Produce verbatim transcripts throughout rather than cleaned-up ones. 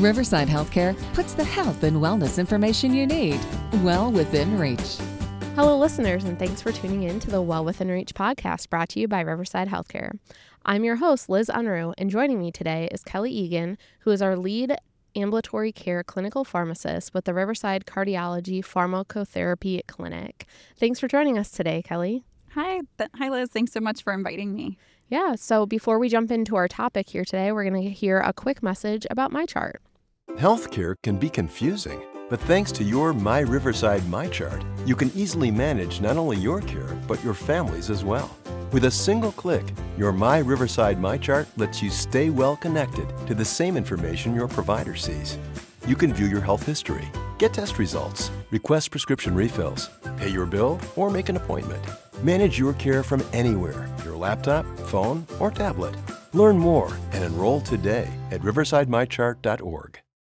Riverside Healthcare puts the health and wellness information you need well within reach. Hello, listeners, and thanks for tuning in to the Well Within Reach podcast brought to you by Riverside Healthcare. I'm your host, Liz Unruh, and joining me today is Kelly Egan, who is our lead ambulatory care clinical pharmacist with the Riverside Cardiology Pharmacotherapy Clinic. Thanks for joining us today, Kelly. Hi. Th- Hi, Liz. Thanks so much for inviting me. Yeah, so before we jump into our topic here today, we're going to hear a quick message about MyChart. Healthcare can be confusing, but thanks to your My Riverside MyChart, you can easily manage not only your care, but your family's as well. With a single click, your My Riverside MyChart lets you stay well connected to the same information your provider sees. You can view your health history, get test results, request prescription refills, pay your bill, or make an appointment. Manage your care from anywhere, your laptop, phone, or tablet. Learn more and enroll today at riverside my chart dot org.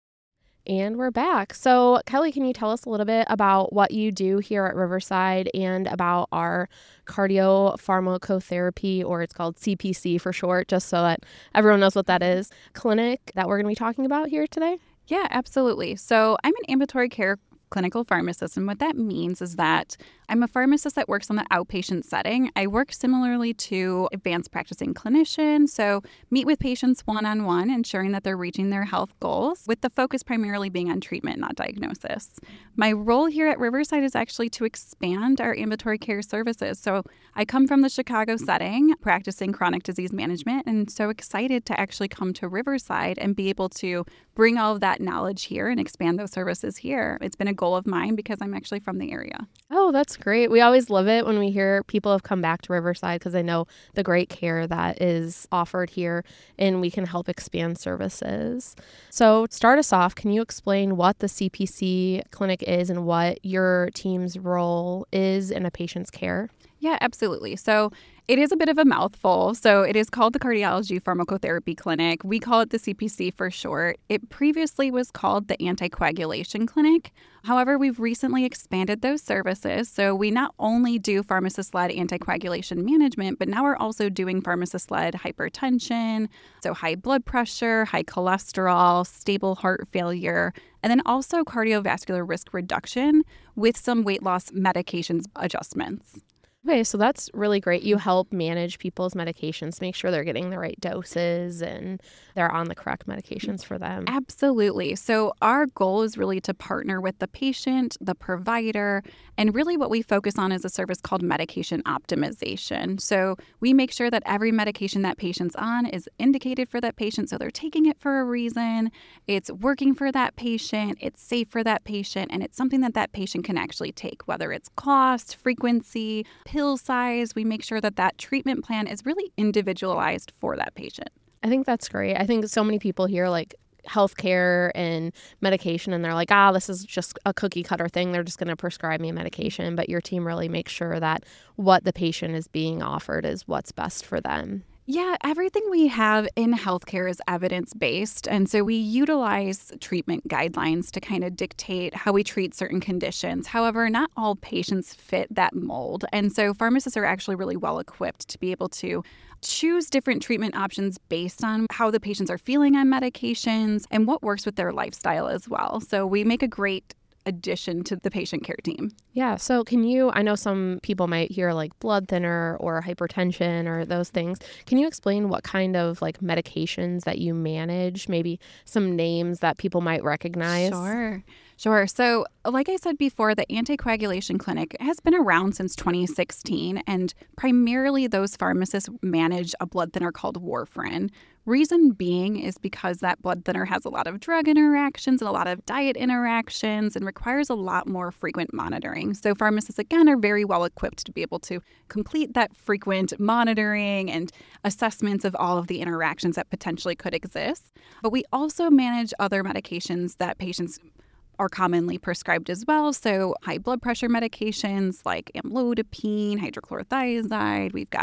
And we're back. So, Kelly, can you tell us a little bit about what you do here at Riverside and about our cardio pharmacotherapy, or it's called C P C for short, just so that everyone knows what that is, clinic that we're going to be talking about here today? Yeah, absolutely. So I'm an ambulatory care clinical pharmacist, and what that means is that I'm a pharmacist that works on the outpatient setting. I work similarly to advanced practicing clinicians, so meet with patients one-on-one, ensuring that they're reaching their health goals, with the focus primarily being on treatment, not diagnosis. My role here at Riverside is actually to expand our ambulatory care services. So I come from the Chicago setting, practicing chronic disease management, and so excited to actually come to Riverside and be able to bring all of that knowledge here and expand those services here. It's been a goal of mine because I'm actually from the area. Oh, that's great. We always love it when we hear people have come back to Riverside because they know the great care that is offered here and we can help expand services. So start us off, can you explain what the C P C clinic is and what your team's role is in a patient's care? Yeah, absolutely. So it is a bit of a mouthful. So it is called the Cardiology Pharmacotherapy Clinic. We call it the C P C for short. It previously was called the Anticoagulation Clinic. However, we've recently expanded those services. So we not only do pharmacist-led anticoagulation management, but now we're also doing pharmacist-led hypertension, so high blood pressure, high cholesterol, stable heart failure, and then also cardiovascular risk reduction with some weight loss medications adjustments. Okay, so that's really great. You help manage people's medications, make sure they're getting the right doses and they're on the correct medications for them. Absolutely. So our goal is really to partner with the patient, the provider, and really what we focus on is a service called medication optimization. So we make sure that every medication that patient's on is indicated for that patient, so they're taking it for a reason, it's working for that patient, it's safe for that patient, and it's something that that patient can actually take, whether it's cost, frequency, pill size. We make sure that that treatment plan is really individualized for that patient. I think that's great. I think so many people hear like healthcare and medication and they're like, ah, this is just a cookie cutter thing. They're just going to prescribe me a medication. But your team really makes sure that what the patient is being offered is what's best for them. Yeah, everything we have in healthcare is evidence-based. And so we utilize treatment guidelines to kind of dictate how we treat certain conditions. However, not all patients fit that mold. And so pharmacists are actually really well equipped to be able to choose different treatment options based on how the patients are feeling on medications and what works with their lifestyle as well. So we make a great addition to the patient care team. Yeah. So can you, I know some people might hear like blood thinner or hypertension or those things. Can you explain what kind of like medications that you manage? Maybe some names that people might recognize? Sure. Sure. So like I said before, the Anticoagulation Clinic has been around since twenty sixteen, and primarily those pharmacists manage a blood thinner called warfarin. Reason being is because that blood thinner has a lot of drug interactions and a lot of diet interactions and requires a lot more frequent monitoring. So pharmacists, again, are very well equipped to be able to complete that frequent monitoring and assessments of all of the interactions that potentially could exist. But we also manage other medications that patients are commonly prescribed as well. So high blood pressure medications like amlodipine, hydrochlorothiazide. We've got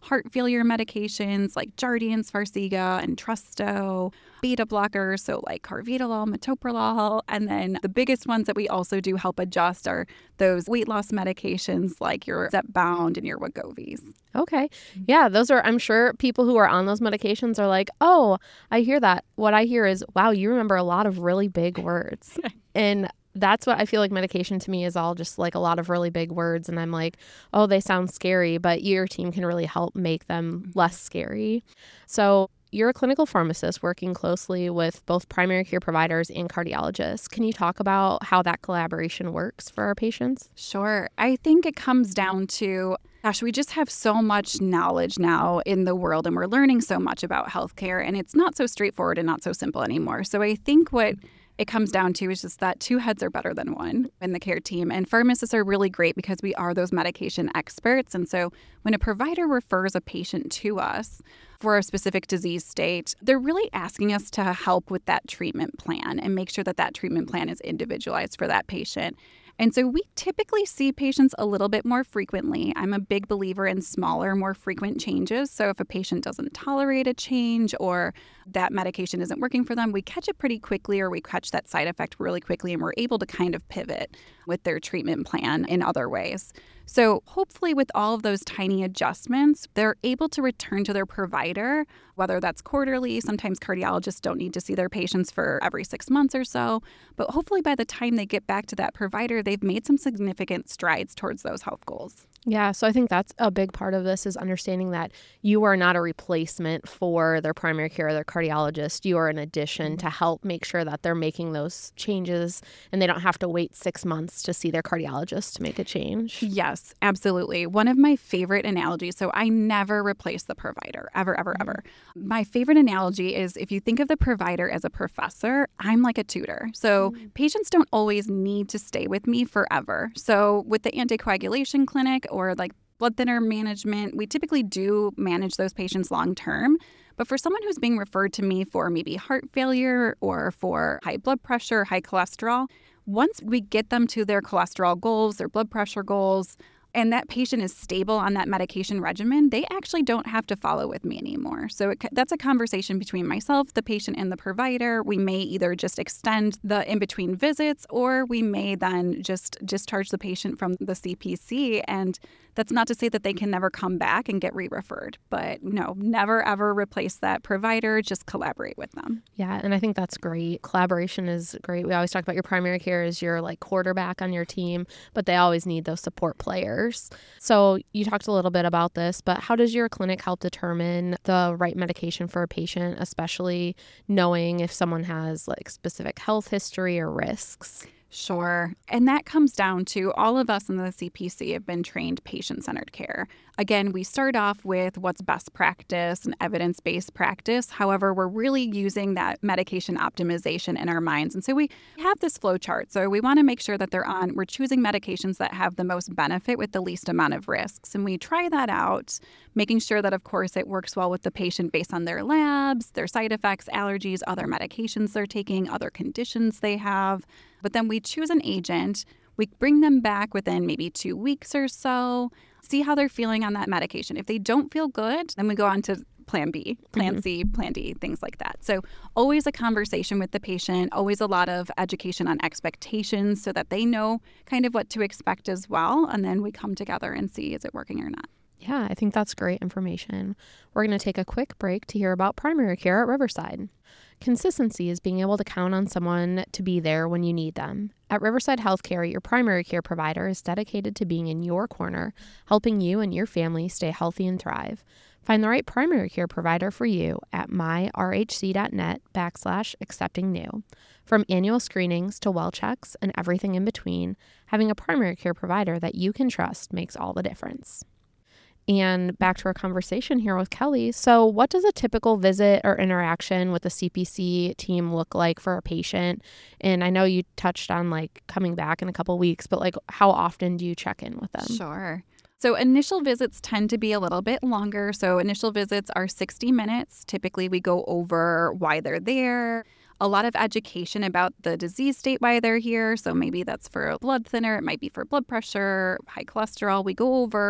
heart failure medications like Jardiance, Farxiga, and Entresto, beta blockers, so like carvedilol, metoprolol, and then the biggest ones that we also do help adjust are those weight loss medications like your Zepbound and your Wegovys. Okay. Yeah, those are, I'm sure people who are on those medications are like, oh, I hear that. What I hear is, wow, you remember a lot of really big words. And that's what I feel like medication to me is all just like a lot of really big words. And I'm like, oh, they sound scary, but your team can really help make them less scary. So you're a clinical pharmacist working closely with both primary care providers and cardiologists. Can you talk about how that collaboration works for our patients? Sure. I think it comes down to, gosh, we just have so much knowledge now in the world and we're learning so much about healthcare, and it's not so straightforward and not so simple anymore. So I think what it comes down to is just that two heads are better than one in the care team. And pharmacists are really great because we are those medication experts. And so when a provider refers a patient to us for a specific disease state, they're really asking us to help with that treatment plan and make sure that that treatment plan is individualized for that patient. And so we typically see patients a little bit more frequently. I'm a big believer in smaller, more frequent changes. So if a patient doesn't tolerate a change or that medication isn't working for them, we catch it pretty quickly, or we catch that side effect really quickly, and we're able to kind of pivot with their treatment plan in other ways. So hopefully with all of those tiny adjustments, they're able to return to their provider, whether that's quarterly. Sometimes cardiologists don't need to see their patients for every six months or so. But hopefully by the time they get back to that provider, they've made some significant strides towards those health goals. Yeah, so I think that's a big part of this is understanding that you are not a replacement for their primary care or their cardiologist. You are an addition to help make sure that they're making those changes and they don't have to wait six months to see their cardiologist to make a change. Yes, absolutely. One of my favorite analogies, so I never replace the provider, ever, ever, mm-hmm. ever. My favorite analogy is if you think of the provider as a professor, I'm like a tutor. So mm-hmm. patients don't always need to stay with me forever. So with the anticoagulation clinic, or like blood thinner management, we typically do manage those patients long term. But for someone who's being referred to me for maybe heart failure or for high blood pressure, high cholesterol, once we get them to their cholesterol goals, their blood pressure goals, and that patient is stable on that medication regimen, they actually don't have to follow with me anymore. So it, that's a conversation between myself, the patient, and the provider. We may either just extend the in-between visits, or we may then just discharge the patient from the C P C. And that's not to say that they can never come back and get re-referred. But no, never, ever replace that provider. Just collaborate with them. Yeah, and I think that's great. Collaboration is great. We always talk about your primary care as your like quarterback on your team, but they always need those support players. So you talked a little bit about this, but how does your clinic help determine the right medication for a patient, especially knowing if someone has like specific health history or risks? Sure. And that comes down to all of us in the C P C have been trained patient-centered care. Again, we start off with what's best practice and evidence-based practice. However, we're really using that medication optimization in our minds. And so we have this flow chart. So we want to make sure that they're on, we're choosing medications that have the most benefit with the least amount of risks. And we try that out, making sure that, of course, it works well with the patient based on their labs, their side effects, allergies, other medications they're taking, other conditions they have. But then we choose an agent. We bring them back within maybe two weeks or so, see how they're feeling on that medication. If they don't feel good, then we go on to plan B, plan mm-hmm. C, plan D, things like that. So always a conversation with the patient, always a lot of education on expectations so that they know kind of what to expect as well. And then we come together and see, is it working or not? Yeah, I think that's great information. We're going to take a quick break to hear about primary care at Riverside. Consistency is being able to count on someone to be there when you need them. At Riverside Healthcare, your primary care provider is dedicated to being in your corner, helping you and your family stay healthy and thrive. Find the right primary care provider for you at myrhc.net backslash accepting new. From annual screenings to well checks and everything in between, having a primary care provider that you can trust makes all the difference. And back to our conversation here with Kelly. So what does a typical visit or interaction with the C P C team look like for a patient? And I know you touched on like coming back in a couple weeks, but like how often do you check in with them? Sure. So initial visits tend to be a little bit longer. So initial visits are sixty minutes. Typically we go over why they're there, a lot of education about the disease state, why they're here. So maybe that's for a blood thinner. It might be for blood pressure, high cholesterol. We go over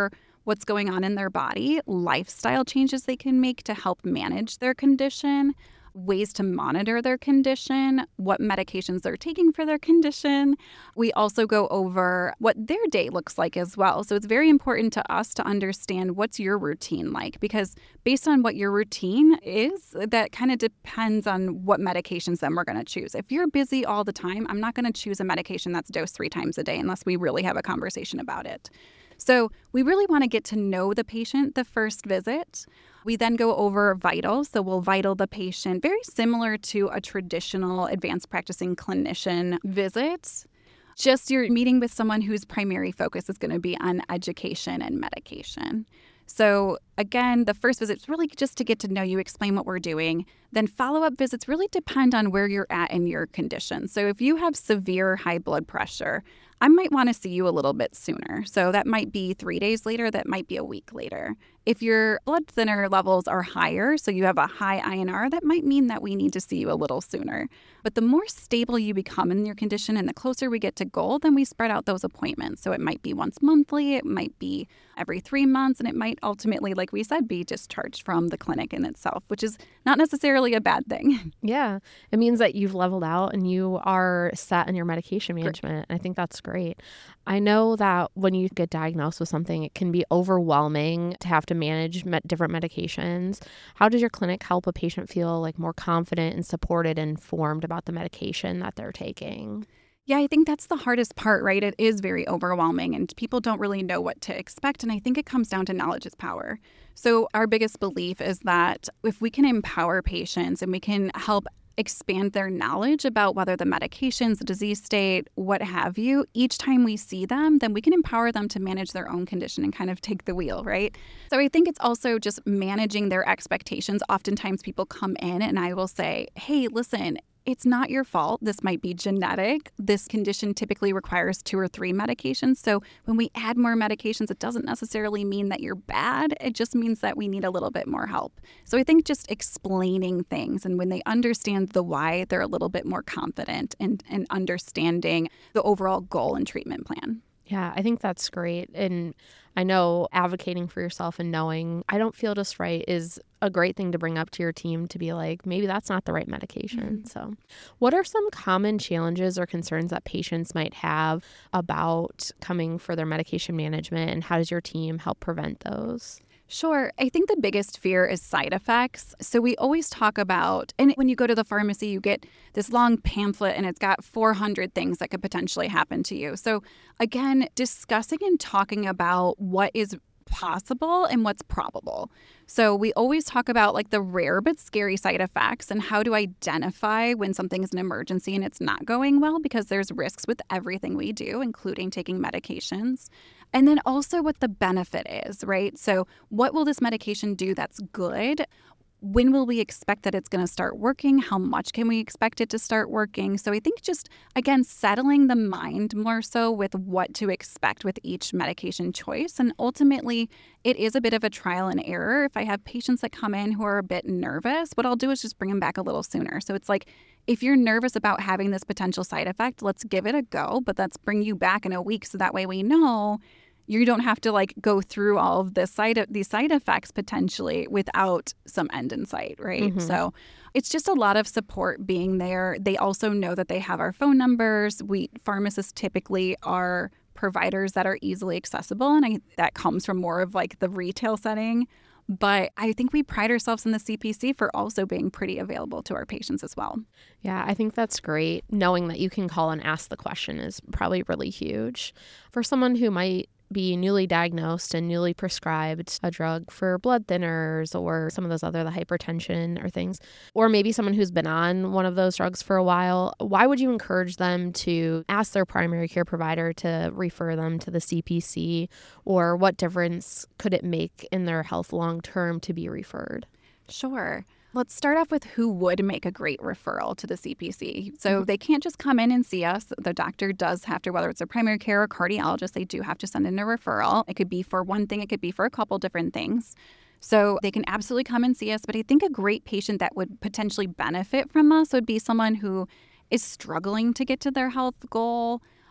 what's going on in their body, lifestyle changes they can make to help manage their condition, ways to monitor their condition, what medications they're taking for their condition. We also go over what their day looks like as well. So it's very important to us to understand what's your routine like, because based on what your routine is, that kind of depends on what medications then we're going to choose. If you're busy all the time, I'm not going to choose a medication that's dosed three times a day unless we really have a conversation about it. So we really want to get to know the patient the first visit. We then go over vitals. So we'll vital the patient, very similar to a traditional advanced practicing clinician visit. Just you're meeting with someone whose primary focus is going to be on education and medication. So again, the first visit is really just to get to know you, explain what we're doing. Then follow-up visits really depend on where you're at in your condition. So if you have severe high blood pressure, I might want to see you a little bit sooner. So that might be three days later, that might be a week later. If your blood thinner levels are higher, so you have a high I N R, that might mean that we need to see you a little sooner. But the more stable you become in your condition and the closer we get to goal, then we spread out those appointments. So it might be once monthly, it might be every three months, and it might ultimately, like we said, be discharged from the clinic in itself, which is not necessarily a bad thing. Yeah. It means that you've leveled out and you are set in your medication management. I think that's great. I know that when you get diagnosed with something, it can be overwhelming to have to manage med- different medications. How does your clinic help a patient feel like more confident and supported and informed about the medication that they're taking? Yeah, I think that's the hardest part, right? It is very overwhelming and people don't really know what to expect. And I think it comes down to knowledge is power. So our biggest belief is that if we can empower patients and we can help expand their knowledge about whether the medications, the disease state, what have you, each time we see them, then we can empower them to manage their own condition and kind of take the wheel, right? So I think it's also just managing their expectations. Oftentimes people come in and I will say, hey, listen, it's not your fault. This might be genetic. This condition typically requires two or three medications. So when we add more medications, it doesn't necessarily mean that you're bad. It just means that we need a little bit more help. So I think just explaining things, and when they understand the why, they're a little bit more confident in, in understanding the overall goal and treatment plan. Yeah, I think that's great. And I know advocating for yourself and knowing I don't feel just right is a great thing to bring up to your team to be like, maybe that's not the right medication. Mm-hmm. So what are some common challenges or concerns that patients might have about coming for their medication management, and how does your team help prevent those? Sure. I think the biggest fear is side effects. So we always talk about, and when you go to the pharmacy, you get this long pamphlet and it's got four hundred things that could potentially happen to you. So again, discussing and talking about what is possible and what's probable. So we always talk about like the rare but scary side effects and how to identify when something is an emergency and it's not going well, because there's risks with everything we do, including taking medications. And then also what the benefit is, right? So what will this medication do that's good? When will we expect that it's going to start working? How much can we expect it to start working? So I think just, again, settling the mind more so with what to expect with each medication choice. And ultimately, it is a bit of a trial and error. If I have patients that come in who are a bit nervous, what I'll do is just bring them back a little sooner. So it's like, if you're nervous about having this potential side effect, let's give it a go, but let's bring you back in a week so that way we know you don't have to like go through all of this side these side effects potentially without some end in sight, right? Mm-hmm. So it's just a lot of support being there. They also know that they have our phone numbers. We pharmacists typically are providers that are easily accessible, and I, that comes from more of like the retail setting. But I think we pride ourselves in the C P C for also being pretty available to our patients as well. Yeah, I think that's great. Knowing that you can call and ask the question is probably really huge. For someone who might be newly diagnosed and newly prescribed a drug for blood thinners or some of those other, the hypertension or things, or maybe someone who's been on one of those drugs for a while, why would you encourage them to ask their primary care provider to refer them to the C P C, or what difference could it make in their health long term to be referred? Sure. Let's start off with who would make a great referral to the C P C. So mm-hmm. they can't just come in and see us. The doctor does have to, whether it's a primary care or cardiologist, they do have to send in a referral. It could be for one thing, it could be for a couple different things. So they can absolutely come and see us. But I think a great patient that would potentially benefit from us would be someone who is struggling to get to their health goal.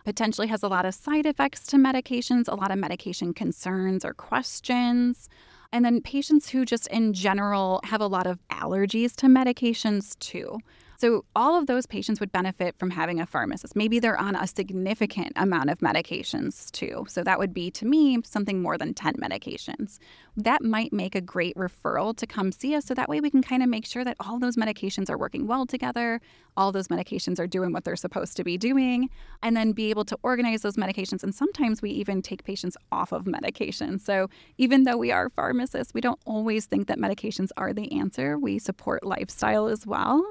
potentially has a lot of side effects to medications, a lot of medication concerns or questions. And then patients who just in general have a lot of allergies to medications too. So all of those patients would benefit from having a pharmacist. Maybe they're on a significant amount of medications too. So that would be, to me, something more than ten medications. That might make a great referral to come see us. So that way we can kind of make sure that all those medications are working well together, all those medications are doing what they're supposed to be doing, and then be able to organize those medications. And sometimes we even take patients off of medication. So even though we are pharmacists, we don't always think that medications are the answer. We support lifestyle as well.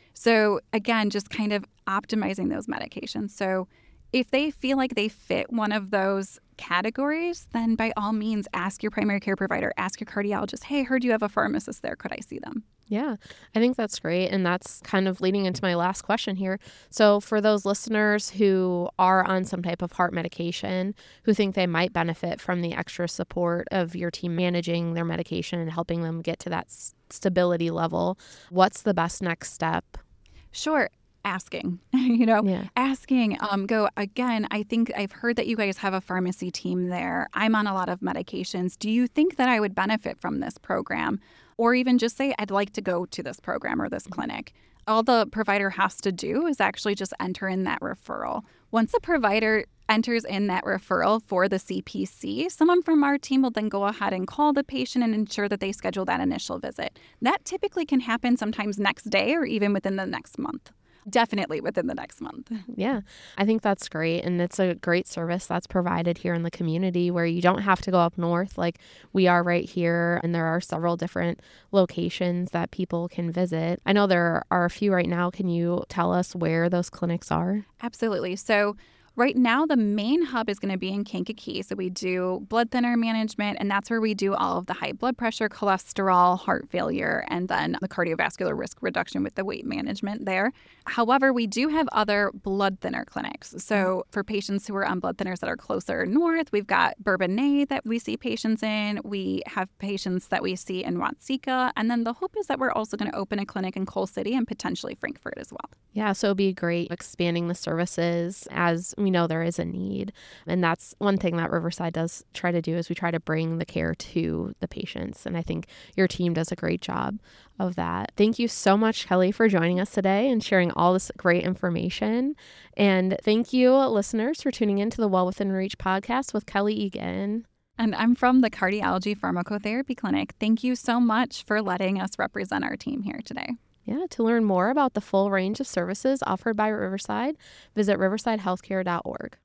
So again, just kind of optimizing those medications. So if they feel like they fit one of those categories, then by all means, ask your primary care provider, ask your cardiologist, hey, I heard you have a pharmacist there. Could I see them? Yeah, I think that's great. And that's kind of leading into my last question here. So for those listeners who are on some type of heart medication, who think they might benefit from the extra support of your team managing their medication and helping them get to that s- stability level, what's the best next step? Sure. Asking, you know, Yeah. asking, um, go again. I think I've heard that you guys have a pharmacy team there. I'm on a lot of medications. Do you think that I would benefit from this program? Or even just say, I'd like to go to this program or this clinic. All the provider has to do is actually just enter in that referral. Once the provider enters in that referral for the C P C, someone from our team will then go ahead and call the patient and ensure that they schedule that initial visit. That typically can happen sometimes next day or even within the next month. Definitely within the next month. Yeah, I think that's great. And it's a great service that's provided here in the community where you don't have to go up north like we are right here. And there are several different locations that people can visit. I know there are a few right now. Can you tell us where those clinics are? Absolutely. So right now, the main hub is going to be in Kankakee. So we do blood thinner management, and that's where we do all of the high blood pressure, cholesterol, heart failure, and then the cardiovascular risk reduction with the weight management there. However, we do have other blood thinner clinics. So for patients who are on blood thinners that are closer north, we've got Bourbonnais that we see patients in. We have patients that we see in Watseka. And then the hope is that we're also going to open a clinic in Coal City and potentially Frankfurt as well. Yeah, so it'd be great expanding the services as we know there is a need. And that's one thing that Riverside does try to do is we try to bring the care to the patients. And I think your team does a great job of that. Thank you so much, Kelly, for joining us today and sharing all this great information. And thank you, listeners, for tuning in to the Well Within Reach podcast with Kelly Egan. And I'm from the Cardiology Pharmacotherapy Clinic. Thank you so much for letting us represent our team here today. Yeah, to learn more about the full range of services offered by Riverside, visit riverside healthcare dot org.